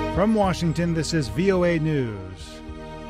From Washington, this is VOA News.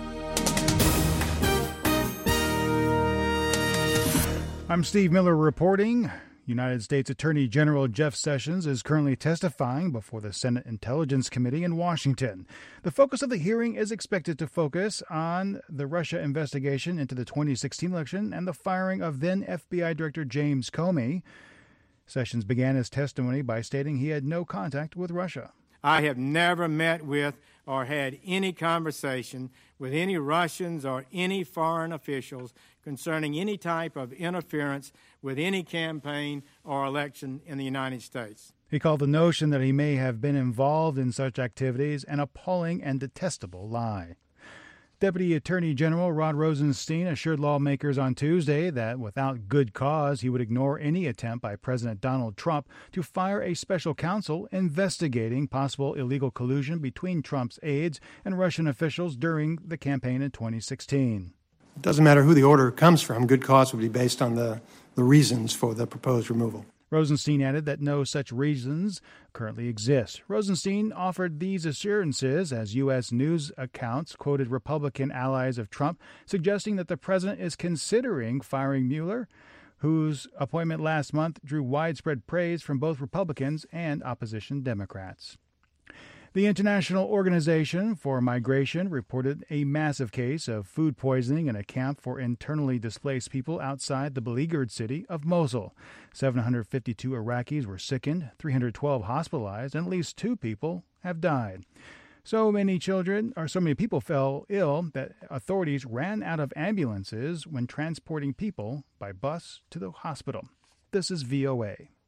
I'm Steve Miller reporting. United States Attorney General Jeff Sessions is currently testifying before the Senate Intelligence Committee in Washington. The focus of the hearing is expected to focus on the Russia investigation into the 2016 election and the firing of then FBI Director James Comey. Sessions began his testimony by stating he had no contact with Russia. I have never met with or had any conversation with any Russians or any foreign officials concerning any type of interference with any campaign or election in the United States. He called the notion that he may have been involved in such activities an appalling and detestable lie. Deputy Attorney General Rod Rosenstein assured lawmakers on Tuesday that without good cause, he would ignore any attempt by President Donald Trump to fire a special counsel investigating possible illegal collusion between Trump's aides and Russian officials during the campaign in 2016. It doesn't matter who the order comes from. Good cause would be based on the reasons for the proposed removal. Rosenstein added that no such reasons currently exist. Rosenstein offered these assurances as U.S. news accounts quoted Republican allies of Trump, suggesting that the president is considering firing Mueller, whose appointment last month drew widespread praise from both Republicans and opposition Democrats. The International Organization for Migration reported a massive case of food poisoning in a camp for internally displaced people outside the beleaguered city of Mosul. 752 Iraqis were sickened, 312 hospitalized, and at least 2 people have died. So many people fell ill that authorities ran out of ambulances when transporting people by bus to the hospital. This is VOA.